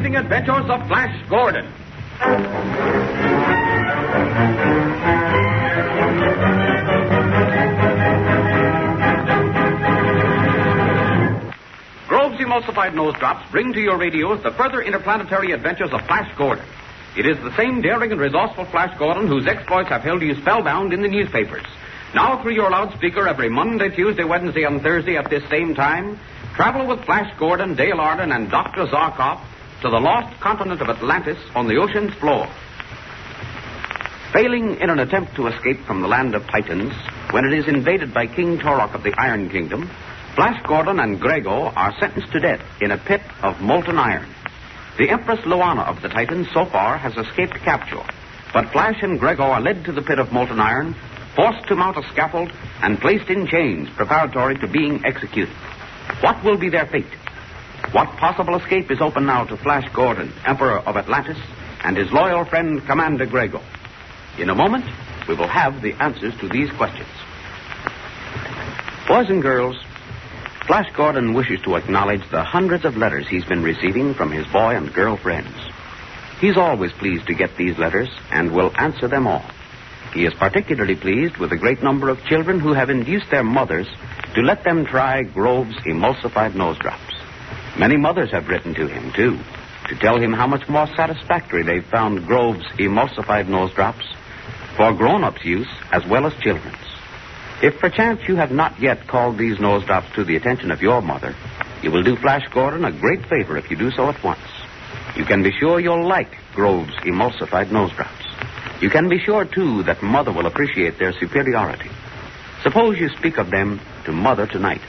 exciting adventures of Flash Gordon. Grove's Emulsified Nose Drops bring to your radios the further interplanetary adventures of Flash Gordon. It is the same daring and resourceful Flash Gordon whose exploits have held you spellbound in the newspapers. Now through your loudspeaker every Monday, Tuesday, Wednesday, and Thursday at this same time, travel with Flash Gordon, Dale Arden, and Dr. Zarkov to the lost continent of Atlantis on the ocean's floor. Failing in an attempt to escape from the land of Titans, when it is invaded by King Torok of the Iron Kingdom, Flash Gordon and Grego are sentenced to death in a pit of molten iron. The Empress Luana of the Titans so far has escaped capture, but Flash and Grego are led to the pit of molten iron, forced to mount a scaffold, and placed in chains preparatory to being executed. What will be their fate? What possible escape is open now to Flash Gordon, Emperor of Atlantis, and his loyal friend, Commander Grego? In a moment, we will have the answers to these questions. Boys and girls, Flash Gordon wishes to acknowledge the hundreds of letters he's been receiving from his boy and girl friends. He's always pleased to get these letters and will answer them all. He is particularly pleased with the great number of children who have induced their mothers to let them try Grove's Emulsified Nose Drops. Many mothers have written to him, too, to tell him how much more satisfactory they've found Grove's Emulsified Nose Drops for grown-ups' use as well as children's. If perchance you have not yet called these nose drops to the attention of your mother, you will do Flash Gordon a great favor if you do so at once. You can be sure you'll like Grove's Emulsified Nose Drops. You can be sure, too, that Mother will appreciate their superiority. Suppose you speak of them to Mother tonight.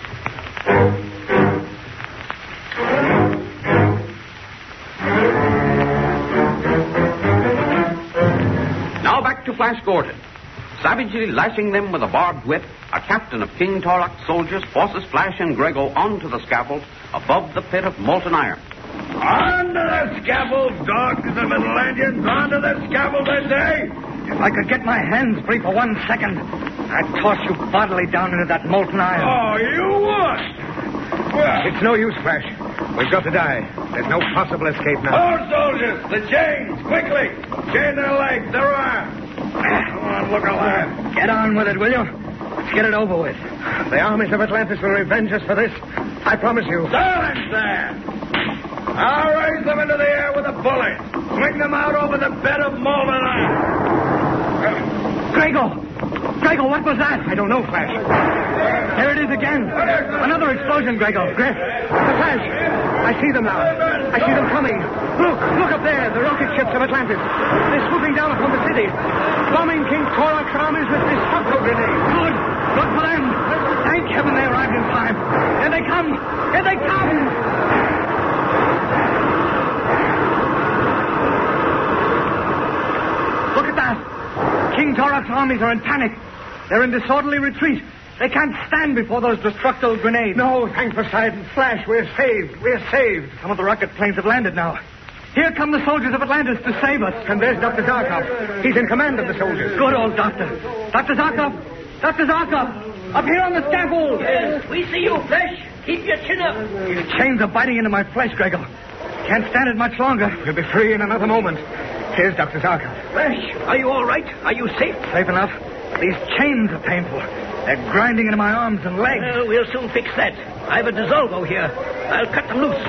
Now back to Flash Gordon. Savagely lashing them with a barbed whip, a captain of King Torok's soldiers forces Flash and Grego onto the scaffold above the pit of molten iron. Onto the scaffold, dogs of Atlanteans! Onto the scaffold, I say! If I could get my hands free for 1 second, I'd toss you bodily down into that molten iron. Oh, you would? Well, it's no use, Flash. We've got to die. There's no possible escape now. Oh, soldiers! The chains! Quickly! Chain their legs, their arms! Come on, look alive. Get on with it, will you? Let's get it over with. The armies of Atlantis will revenge us for this. I promise you. Silence there! I'll raise them into the air with a bullet. Swing them out over the bed of molten iron. Grego, what was that? I don't know, Flash. There it is again. Another explosion, Grego. Griff, the Flash. I see them now. I see them coming. Look up there, the rocket ships of Atlantis. They're swooping down upon the city, bombing King Torok's armies with destructo grenades. Good for them. Thank heaven they arrived in time. Here they come. Look at that. King Torok's armies are in panic. They're in disorderly retreat. They can't stand before those destructo grenades. No, thank Poseidon. Flash, we're saved. Some of the rocket planes have landed now. Here come the soldiers of Atlantis to save us. And there's Dr. Zarkov. He's in command of the soldiers. Good old doctor. Dr. Zarkov, up here on the scaffold. Yes, we see you, Flash. Keep your chin up. These chains are biting into my flesh, Grego. Can't stand it much longer. We'll be free in another moment. Here's Dr. Zarkov. Flash, are you all right? Are you safe? Safe enough. These chains are painful. They're grinding into my arms and legs. We'll soon fix that. I've a dissolvo here. I'll cut them loose.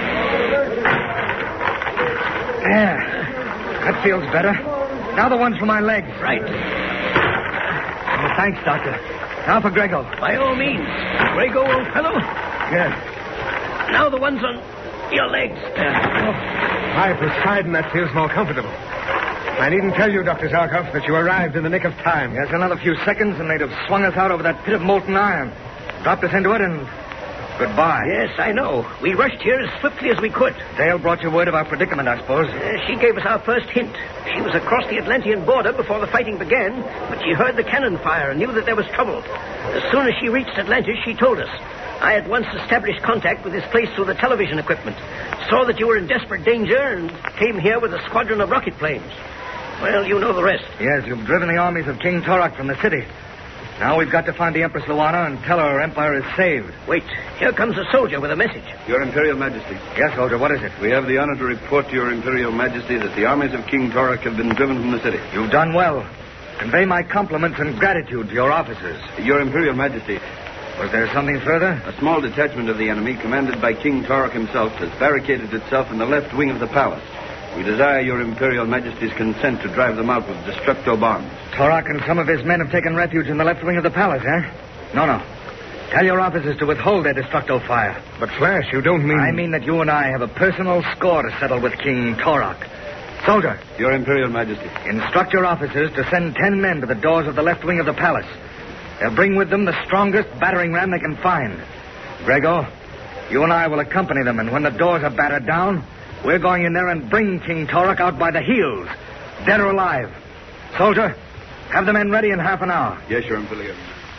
There. That feels better. Now the ones for my legs. Right. Oh, thanks, Doctor. Now for Grego. By all means. Grego, old fellow. Yes. Now the ones on your legs. By Poseidon, that feels more comfortable. I needn't tell you, Dr. Zarkov, that you arrived in the nick of time. Yes, another few seconds, and they'd have swung us out over that pit of molten iron. Dropped us into it, and goodbye. Yes, I know. We rushed here as swiftly as we could. Dale brought you word of our predicament, I suppose. She gave us our first hint. She was across the Atlantean border before the fighting began, but she heard the cannon fire and knew that there was trouble. As soon as she reached Atlantis, she told us. I at once established contact with this place through the television equipment, saw that you were in desperate danger, and came here with a squadron of rocket planes. Well, you know the rest. Yes, you've driven the armies of King Torok from the city. Now we've got to find the Empress Luana and tell her our empire is saved. Wait, here comes a soldier with a message. Your Imperial Majesty. Yes, soldier, what is it? We have the honor to report to Your Imperial Majesty that the armies of King Torak have been driven from the city. You've done well. Convey my compliments and gratitude to your officers. Your Imperial Majesty. Was there something further? A small detachment of the enemy, commanded by King Torak himself, has barricaded itself in the left wing of the palace. We desire Your Imperial Majesty's consent to drive them out with destructo bombs. Torak and some of his men have taken refuge in the left wing of the palace, eh? No. Tell your officers to withhold their destructo fire. But, Flash, you don't mean... I mean that you and I have a personal score to settle with King Torak. Soldier. Your Imperial Majesty. Instruct your officers to send 10 men to the doors of the left wing of the palace. They'll bring with them the strongest battering ram they can find. Grego, you and I will accompany them, and when the doors are battered down, we're going in there and bring King Torak out by the heels, dead or alive. Soldier, have the men ready in half an hour. Yes, Your Imperial.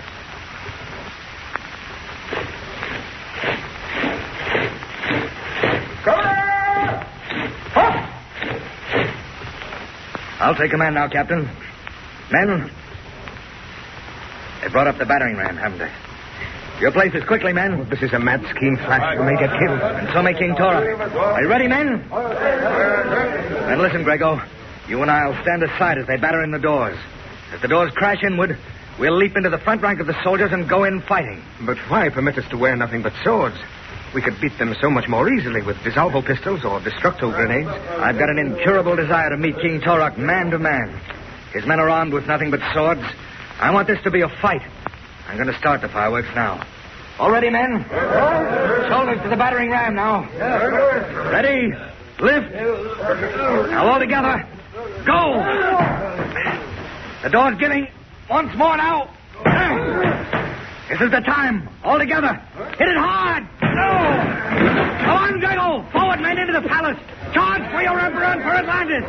I'll take command now, Captain. Men, they brought up the battering ram, haven't they? Your places, quickly, men. This is a mad scheme, Flash. You may get killed. And so may King Torak. Are you ready, men? Then listen, Grego. You and I'll stand aside as they batter in the doors. If the doors crash inward, we'll leap into the front rank of the soldiers and go in fighting. But why permit us to wear nothing but swords? We could beat them so much more easily with dissolvo pistols or destructo grenades. I've got an incurable desire to meet King Torak man to man. His men are armed with nothing but swords. I want this to be a fight. I'm going to start the fireworks now. All ready, men? Shoulders to the battering ram now. Ready? Lift. Now all together. Go! The door's giving. Once more now. This is the time. All together. Hit it hard. Come on, Grego. Forward, men, into the palace. Charge for your emperor and for Atlantis.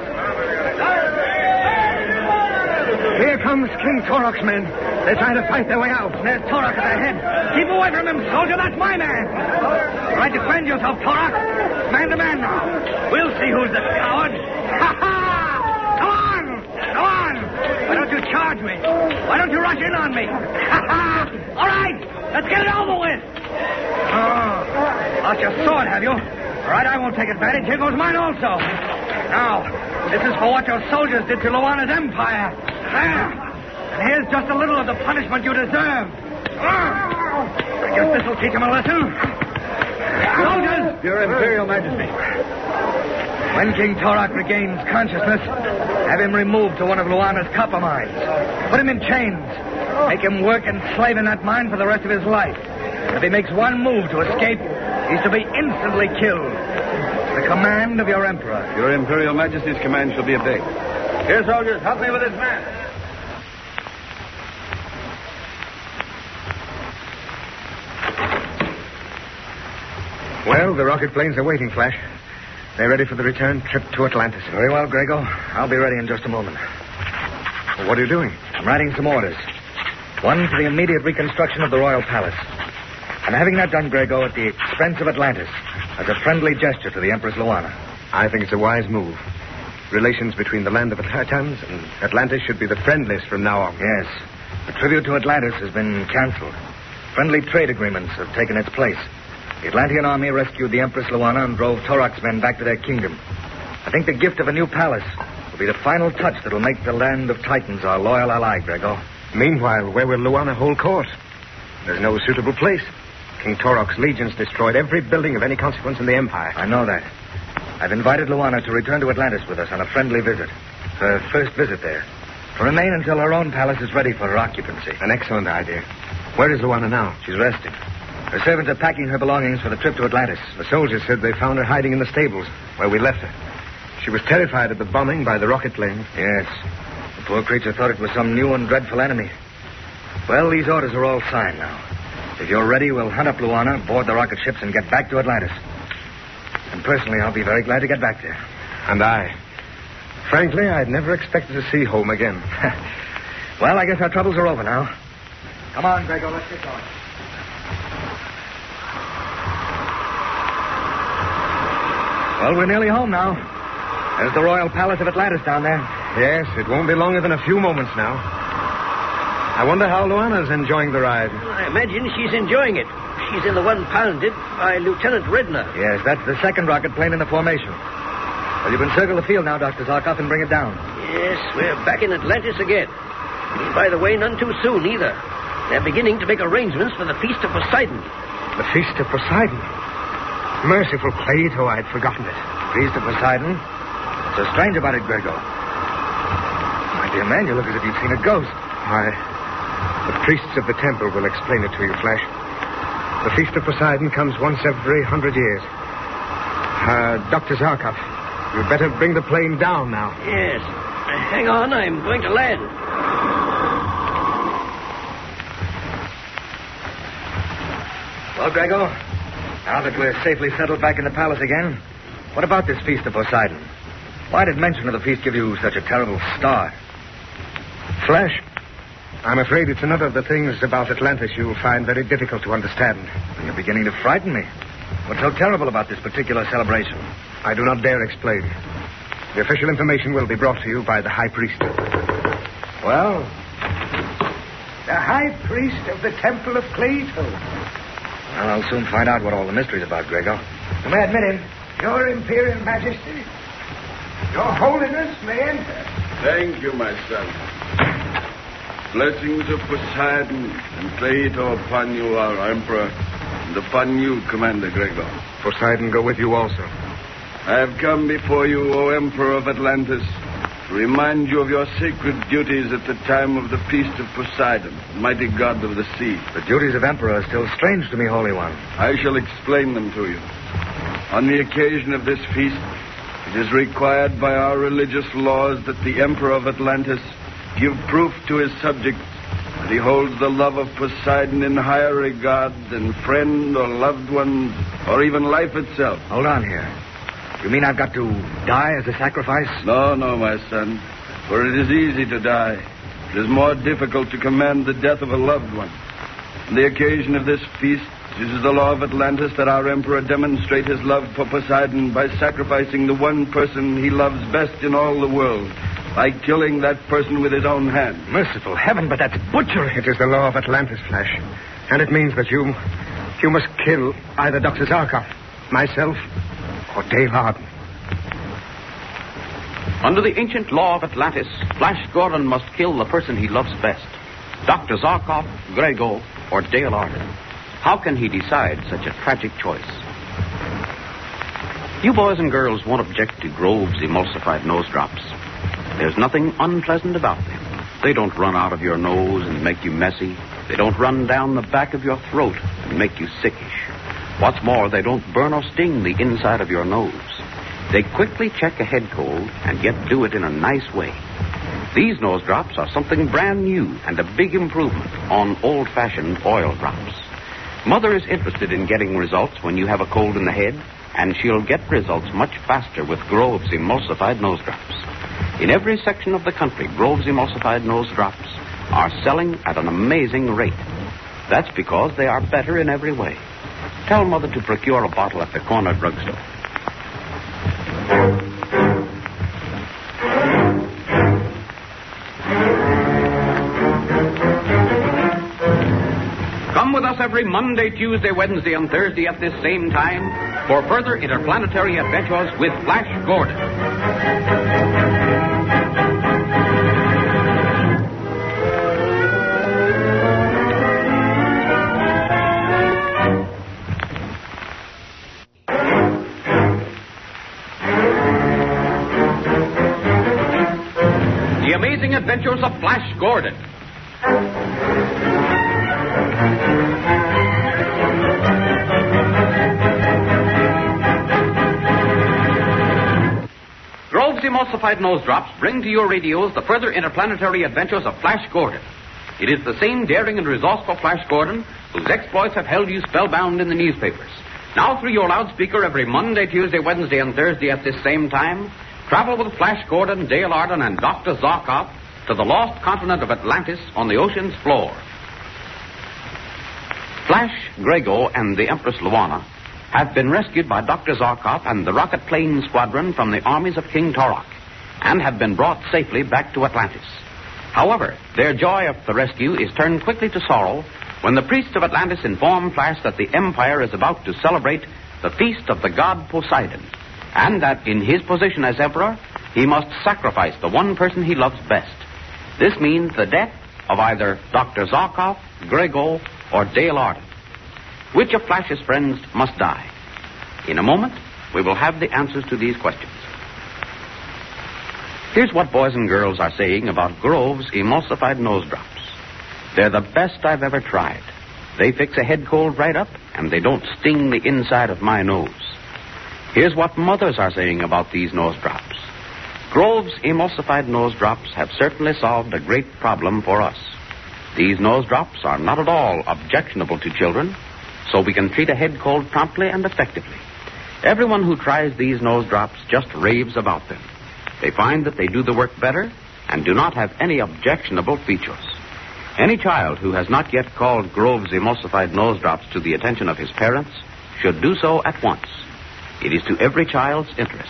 Here comes King Torak's men. They're trying to fight their way out. There's Torak at their head. Keep away from him, soldier. That's my man. All right, defend yourself, Torak. Man to man now. We'll see who's the coward. Ha-ha! Come on. Why don't you charge me? Why don't you rush in on me? Ha-ha! All right, let's get it over with. Lost your sword, have you? All right, I won't take advantage. Here goes mine also. Now, this is for what your soldiers did to Luana's empire. There. And here's just a little of the punishment you deserve. I guess this will teach him a lesson. Soldiers! Your Imperial Majesty. When King Torak regains consciousness, have him removed to one of Luana's copper mines. Put him in chains. Make him work and slave in that mine for the rest of his life. If he makes one move to escape, he's to be instantly killed. The command of your emperor. Your Imperial Majesty's command shall be obeyed. Here, soldiers, help me with this man. Well, the rocket planes are waiting, Flash. They're ready for the return trip to Atlantis. Very well, Grego. I'll be ready in just a moment. Well, what are you doing? I'm writing some orders. One for the immediate reconstruction of the royal palace. I'm having that done, Grego, at the expense of Atlantis, as a friendly gesture to the Empress Luana. I think it's a wise move. Relations between the land of the Titans and Atlantis should be the friendliest from now on. Yes. The tribute to Atlantis has been canceled. Friendly trade agreements have taken its place. The Atlantean army rescued the Empress Luana and drove Torak's men back to their kingdom. I think the gift of a new palace will be the final touch that will make the land of Titans our loyal ally, Grego. Meanwhile, where will Luana hold court? There's no suitable place. King Torak's legions destroyed every building of any consequence in the Empire. I know that. I've invited Luana to return to Atlantis with us on a friendly visit. Her first visit there. To remain until her own palace is ready for her occupancy. An excellent idea. Where is Luana now? She's resting. Her servants are packing her belongings for the trip to Atlantis. The soldiers said they found her hiding in the stables, where we left her. She was terrified at the bombing by the rocket plane. Yes. The poor creature thought it was some new and dreadful enemy. Well, these orders are all signed now. If you're ready, we'll hunt up Luana, board the rocket ships, and get back to Atlantis. And personally, I'll be very glad to get back there. And I. Frankly, I'd never expected to see home again. Well, I guess our troubles are over now. Come on, Grego, let's get going. Well, we're nearly home now. There's the Royal Palace of Atlantis down there. Yes, it won't be longer than a few moments now. I wonder how Luana's enjoying the ride. I imagine she's enjoying it. She's in the one piloted by Lieutenant Redner. Yes, that's the second rocket plane in the formation. Well, you can circle the field now, Dr. Zarkov, and bring it down. Yes, we're back in Atlantis again. By the way, none too soon, either. They're beginning to make arrangements for the Feast of Poseidon. The Feast of Poseidon? Merciful Plato, I'd forgotten it. Feast of Poseidon? What's so strange about it, Grego? My dear man, you look as if you'd seen a ghost. The priests of the temple will explain it to you, Flash. The Feast of Poseidon comes once every 100 years. Dr. Zarkov, you'd better bring the plane down now. Yes. Hang on, I'm going to land. Well, Grego, now that we're safely settled back in the palace again, what about this Feast of Poseidon? Why did mention of the feast give you such a terrible start? Flash, I'm afraid it's another of the things about Atlantis you'll find very difficult to understand. You're beginning to frighten me. What's so terrible about this particular celebration? I do not dare explain. The official information will be brought to you by the High Priest. Well, the High Priest of the Temple of Cleito. Well, I'll soon find out what all the mystery's about, Grego. You may admit him. Your Imperial Majesty. Your Holiness may enter. Thank you, my son. Blessings of Poseidon and Cleito upon you, our Emperor, and upon you, Commander Grego. Poseidon go with you also. I have come before you, O Emperor of Atlantis, to remind you of your sacred duties at the time of the Feast of Poseidon, mighty god of the sea. The duties of Emperor are still strange to me, Holy One. I shall explain them to you. On the occasion of this feast, it is required by our religious laws that the Emperor of Atlantis give proof to his subjects that he holds the love of Poseidon in higher regard than friend or loved ones or even life itself. Hold on here. You mean I've got to die as a sacrifice? No, my son. For it is easy to die. It is more difficult to command the death of a loved one. On the occasion of this feast, it is the law of Atlantis that our Emperor demonstrate his love for Poseidon by sacrificing the one person he loves best in all the world, by killing that person with his own hand. Merciful heaven, but that's butchery. It is the law of Atlantis, Flash. And it means that you must kill either Dr. Zarkov, myself, or Dale Arden. Under the ancient law of Atlantis, Flash Gordon must kill the person he loves best. Dr. Zarkov, Grego, or Dale Arden. How can he decide such a tragic choice? You boys and girls won't object to Grove's emulsified nose drops. There's nothing unpleasant about them. They don't run out of your nose and make you messy. They don't run down the back of your throat and make you sickish. What's more, they don't burn or sting the inside of your nose. They quickly check a head cold and yet do it in a nice way. These nose drops are something brand new and a big improvement on old-fashioned oil drops. Mother is interested in getting results when you have a cold in the head, and she'll get results much faster with Grove's emulsified nose drops. In every section of the country, Grove's emulsified nose drops are selling at an amazing rate. That's because they are better in every way. Tell Mother to procure a bottle at the corner drugstore. Come with us every Monday, Tuesday, Wednesday, and Thursday at this same time for further interplanetary adventures with Flash Gordon. The Amazing Adventures of Flash Gordon. Grove's emulsified nose drops bring to your radios the further interplanetary adventures of Flash Gordon. It is the same daring and resourceful Flash Gordon whose exploits have held you spellbound in the newspapers. Now through your loudspeaker every Monday, Tuesday, Wednesday, and Thursday at this same time, travel with Flash Gordon, Dale Arden, and Dr. Zarkov to the lost continent of Atlantis on the ocean's floor. Flash, Grego, and the Empress Luana have been rescued by Dr. Zarkov and the rocket plane squadron from the armies of King Torok and have been brought safely back to Atlantis. However, their joy of the rescue is turned quickly to sorrow when the priests of Atlantis inform Flash that the Empire is about to celebrate the feast of the god Poseidon, and that in his position as emperor, he must sacrifice the one person he loves best. This means the death of either Dr. Zarkov, Grego, or Dale Arden. Which of Flash's friends must die? In a moment, we will have the answers to these questions. Here's what boys and girls are saying about Grove's emulsified nose drops. They're the best I've ever tried. They fix a head cold right up, and they don't sting the inside of my nose. Here's what mothers are saying about these nose drops. Grove's emulsified nose drops have certainly solved a great problem for us. These nose drops are not at all objectionable to children, so we can treat a head cold promptly and effectively. Everyone who tries these nose drops just raves about them. They find that they do the work better and do not have any objectionable features. Any child who has not yet called Grove's emulsified nose drops to the attention of his parents should do so at once. It is to every child's interest.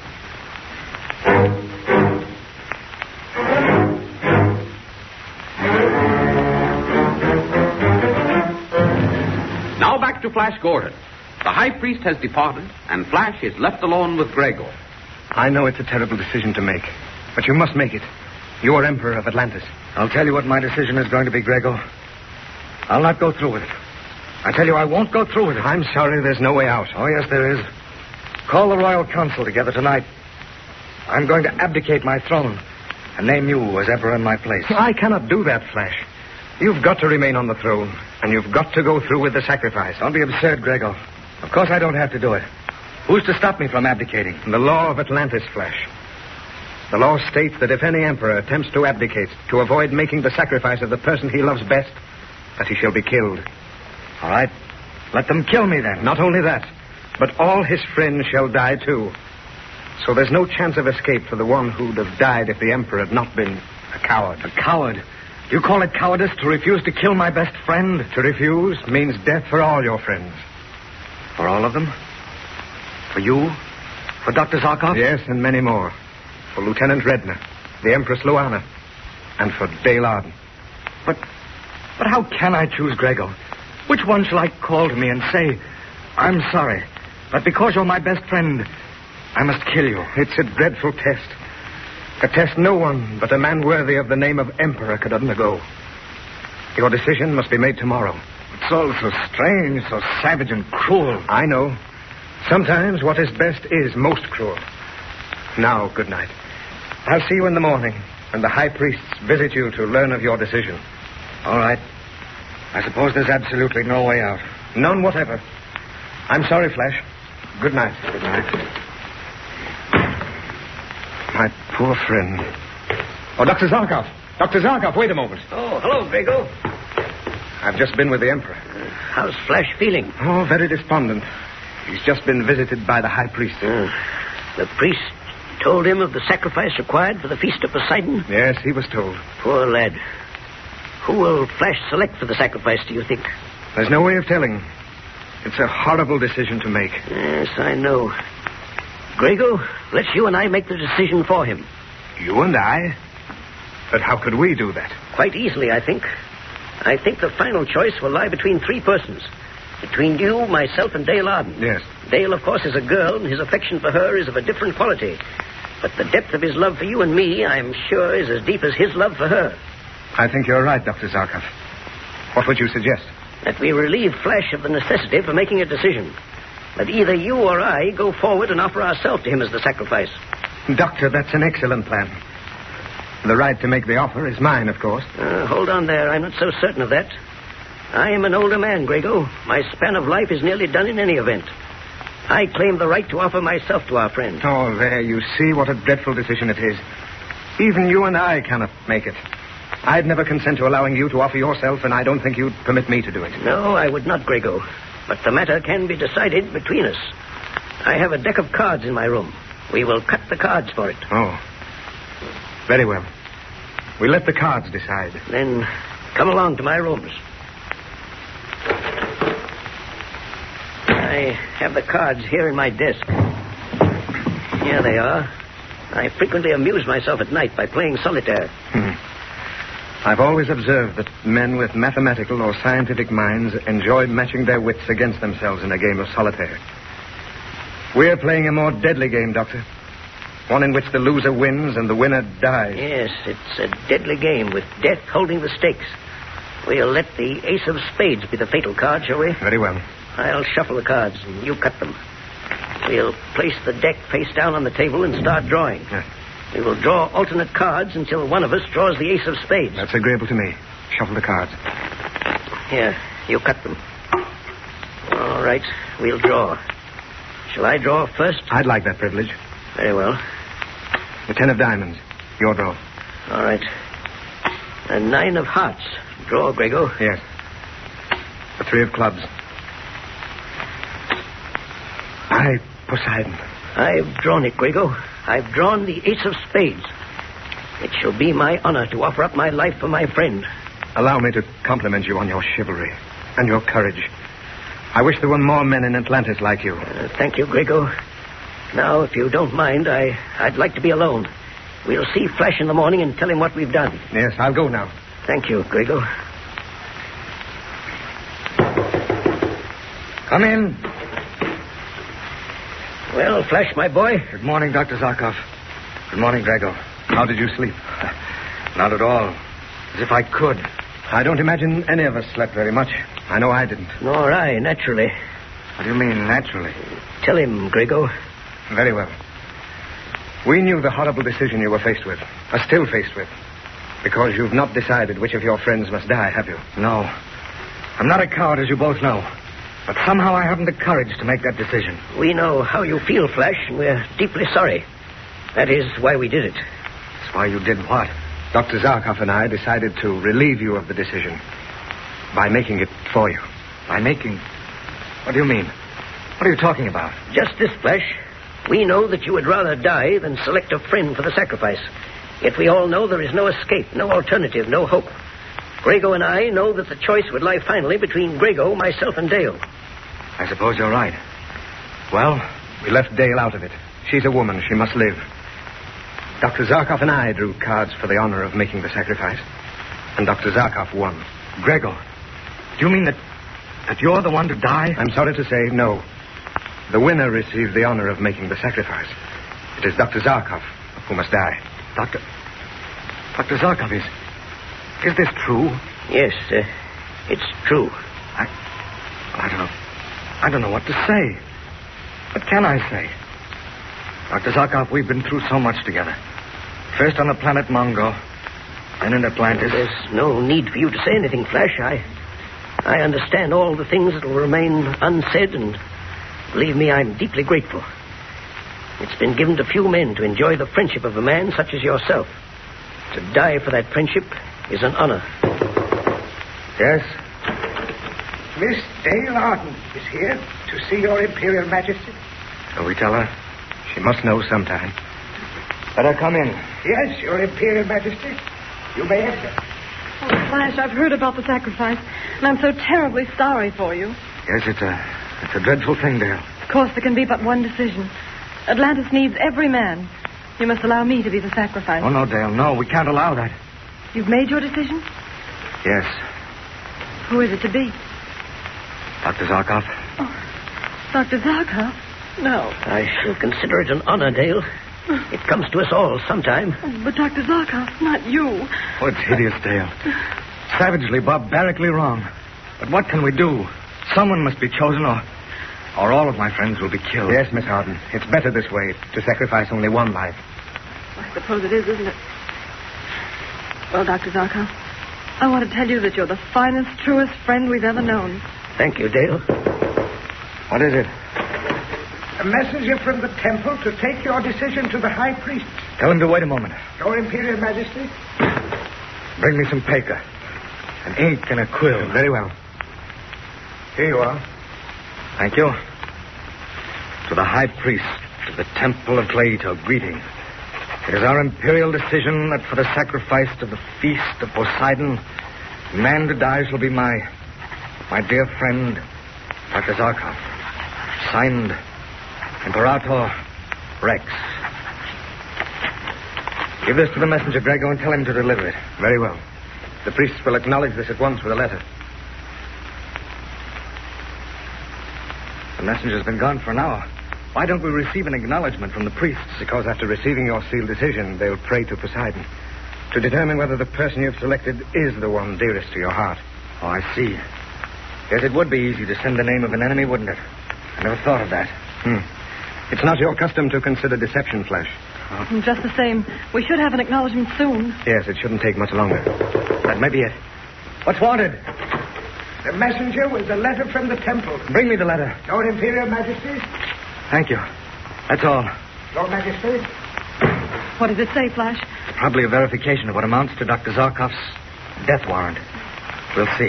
Now back to Flash Gordon. The high priest has departed, and Flash is left alone with Grego. I know it's a terrible decision to make, but you must make it. You are Emperor of Atlantis. I'll tell you what my decision is going to be, Grego. I'll not go through with it. I tell you, I won't go through with it. I'm sorry, there's no way out. Oh, yes, there is. Call the Royal Council together tonight. I'm going to abdicate my throne and name you as Emperor in my place. I cannot do that, Flash. You've got to remain on the throne, and you've got to go through with the sacrifice. Don't be absurd, Grego. Of course I don't have to do it. Who's to stop me from abdicating? The law of Atlantis, Flash. The law states that if any emperor attempts to abdicate to avoid making the sacrifice of the person he loves best, that he shall be killed. All right. Let them kill me then. Not only that, but all his friends shall die too. So there's no chance of escape for the one who'd have died if the emperor had not been a coward. A coward? You call it cowardice to refuse to kill my best friend? To refuse means death for all your friends. For all of them? For you? For Dr. Zarkov? Yes, and many more. For Lieutenant Redner, the Empress Luana, and for Dale Arden. But how can I choose, Grego? Which one shall I call to me and say, I'm sorry, but because you're my best friend, I must kill you? It's a dreadful test. A test no one but a man worthy of the name of Emperor could undergo. Your decision must be made tomorrow. It's all so strange, so savage and cruel. I know. Sometimes what is best is most cruel. Now, good night. I'll see you in the morning, when the high priests visit you to learn of your decision. All right. I suppose there's absolutely no way out. None whatever. I'm sorry, Flash. Good night. Good night. My poor friend. Oh, Dr. Zarkov. Dr. Zarkov, wait a moment. Oh, hello, Grego. I've just been with the Emperor. How's Flash feeling? Oh, very despondent. He's just been visited by the high priest. The priest told him of the sacrifice required for the Feast of Poseidon? Yes, he was told. Poor lad. Who will Flash select for the sacrifice, do you think? There's no way of telling. It's a horrible decision to make. Yes, I know. Grego, let's you and I make the decision for him. You and I? But how could we do that? Quite easily, I think. I think the final choice will lie between three persons. Between you, myself, and Dale Arden. Yes. Dale, of course, is a girl, and his affection for her is of a different quality. But the depth of his love for you and me, I'm sure, is as deep as his love for her. I think you're right, Dr. Zarkov. What would you suggest? That we relieve Flash of the necessity for making a decision. That either you or I go forward and offer ourselves to him as the sacrifice. Doctor, that's an excellent plan. The right to make the offer is mine, of course. Hold on there. I'm not so certain of that. I am an older man, Grego. My span of life is nearly done in any event. I claim the right to offer myself to our friend. Oh, there, you see what a dreadful decision it is. Even you and I cannot make it. I'd never consent to allowing you to offer yourself, and I don't think you'd permit me to do it. No, I would not, Grego. But the matter can be decided between us. I have a deck of cards in my room. We will cut the cards for it. Oh. Very well. We'll let the cards decide. Then come along to my rooms. I have the cards here in my desk. Here they are. I frequently amuse myself at night by playing solitaire. I've always observed that men with mathematical or scientific minds enjoy matching their wits against themselves in a game of solitaire. We're playing a more deadly game, Doctor. One in which the loser wins and the winner dies. Yes, it's a deadly game with death holding the stakes. We'll let the ace of spades be the fatal card, shall we? Very well. I'll shuffle the cards and you cut them. We'll place the deck face down on the table and start drawing. Yes. We will draw alternate cards until one of us draws the ace of spades. That's agreeable to me. Shuffle the cards. Here, you cut them. All right, we'll draw. Shall I draw first? I'd like that privilege. Very well. The 10 of diamonds. Your draw. All right. A 9 of hearts. Draw, Grego. Yes. The 3 of clubs. Poseidon. I've drawn it, Grego. I've drawn the ace of spades. It shall be my honor to offer up my life for my friend. Allow me to compliment you on your chivalry and your courage. I wish there were more men in Atlantis like you. Thank you, Grego. Now, if you don't mind, I'd like to be alone. We'll see Flash in the morning and tell him what we've done. Yes, I'll go now. Thank you, Grego. Come in. Well, Flash, my boy. Good morning, Dr. Zarkov. Good morning, Grego. How did you sleep? Not at all. As if I could. I don't imagine any of us slept very much. I know I didn't. Nor I, naturally. What do you mean, naturally? Tell him, Grego. Very well. We knew the horrible decision you were faced with, are still faced with, because you've not decided which of your friends must die, have you? No. I'm not a coward, as you both know. But somehow I haven't the courage to make that decision. We know how you feel, Flash, and we're deeply sorry. That is why we did it. That's why you did what? Dr. Zarkov and I decided to relieve you of the decision by making it for you. By making... What do you mean? What are you talking about? Just this, Flash. We know that you would rather die than select a friend for the sacrifice. Yet we all know there is no escape, no alternative, no hope. Grego and I know that the choice would lie finally between Grego, myself, and Dale. I suppose you're right. Well, we left Dale out of it. She's a woman. She must live. Dr. Zarkov and I drew cards for the honor of making the sacrifice. And Dr. Zarkov won. Grego, do you mean that you're the one to die? I'm sorry to say, no. The winner received the honor of making the sacrifice. It is Dr. Zarkov who must die. Dr. Zarkov, is this true? Yes, it's true. I don't know what to say. What can I say? Dr. Zarkov, we've been through so much together. First on the planet Mongo, then in Atlantis. There's no need for you to say anything, Flash. I understand all the things that will remain unsaid, and believe me, I'm deeply grateful. It's been given to few men to enjoy the friendship of a man such as yourself. To die for that friendship is an honor. Yes? Miss Dale Arden is here to see your Imperial Majesty. Shall we tell her? She must know sometime. Let her come in. Yes, your Imperial Majesty. You may enter. Oh, Flash, I've heard about the sacrifice, and I'm so terribly sorry for you. Yes, it's a dreadful thing, Dale. Of course, there can be but one decision. Atlantis needs every man. You must allow me to be the sacrifice. Oh, no, Dale, no. We can't allow that. You've made your decision? Yes. Who is it to be? Dr. Zarkov. Oh, Dr. Zarkov? No. I shall consider it an honor, Dale. It comes to us all sometime. But Dr. Zarkov, not you. Oh, it's hideous, Dale. Savagely, barbarically wrong. But what can we do? Someone must be chosen, or all of my friends will be killed. Yes, Miss Arden. It's better this way, to sacrifice only one life. I suppose it is, isn't it? Well, Dr. Zarkov, I want to tell you that you're the finest, truest friend we've ever known. Thank you, Dale. What is it? A messenger from the temple to take your decision to the High Priest. Tell him to wait a moment. Your Imperial Majesty. Bring me some paper. An ink and a quill. Very well. Here you are. Thank you. To the High Priest of the Temple of Cleito, greeting. It is our imperial decision that for the sacrifice to the feast of Poseidon, the man to die shall be my dear friend, Dr. Zarkov. Signed, Imperator Rex. Give this to the messenger, Grego, and tell him to deliver it. Very well. The priests will acknowledge this at once with a letter. The messenger's been gone for an hour. Why don't we receive an acknowledgement from the priests? Because after receiving your sealed decision, they'll pray to Poseidon to determine whether the person you've selected is the one dearest to your heart. Oh, I see. Yes, it would be easy to send the name of an enemy, wouldn't it? I never thought of that. It's not your custom to consider deception, Flash. Just the same, we should have an acknowledgement soon. Yes, it shouldn't take much longer. That may be it. What's wanted? The messenger with the letter from the temple. Bring me the letter. Your Imperial Majesty? Thank you. That's all. Your Majesty? What does it say, Flash? Probably a verification of what amounts to Dr. Zarkov's death warrant. We'll see.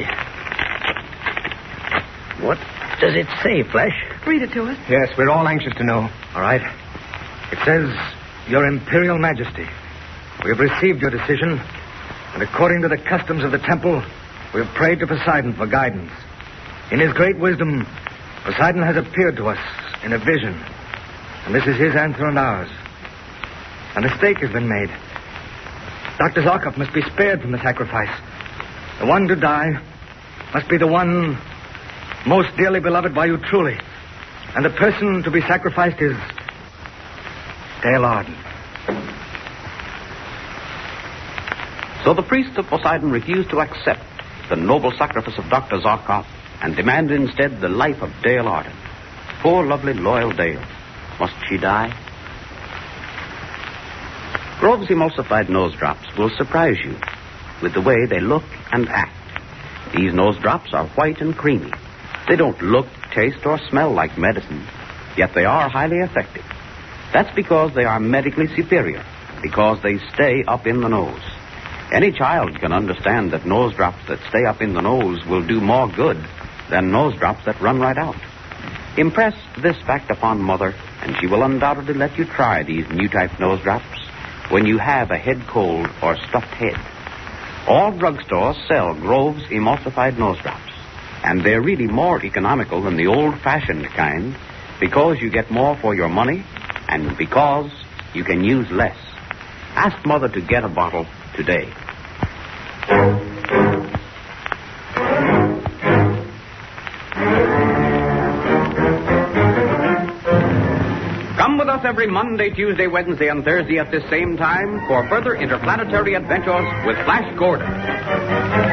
What does it say, Flash? Read it to us. Yes, we're all anxious to know. All right. It says, Your Imperial Majesty, we have received your decision, and according to the customs of the temple, we have prayed to Poseidon for guidance. In his great wisdom, Poseidon has appeared to us in a vision, and this is his answer and ours. A mistake has been made. Dr. Zarkov must be spared from the sacrifice. The one to die must be the one most dearly beloved by you truly. And the person to be sacrificed is Dale Arden. So the priests of Poseidon refused to accept the noble sacrifice of Dr. Zarkov and demanded instead the life of Dale Arden. Poor, lovely, loyal Dale. Must she die? Grove's emulsified nose drops will surprise you with the way they look and act. These nose drops are white and creamy. They don't look, taste, or smell like medicine, yet they are highly effective. That's because they are medically superior, because they stay up in the nose. Any child can understand that nose drops that stay up in the nose will do more good than nose drops that run right out. Impress this fact upon Mother, and she will undoubtedly let you try these new type nose drops when you have a head cold or stuffed head. All drugstores sell Grove's emulsified nose drops, and they're really more economical than the old-fashioned kind because you get more for your money and because you can use less. Ask Mother to get a bottle today. Come with us every Monday, Tuesday, Wednesday, and Thursday at this same time for further interplanetary adventures with Flash Gordon.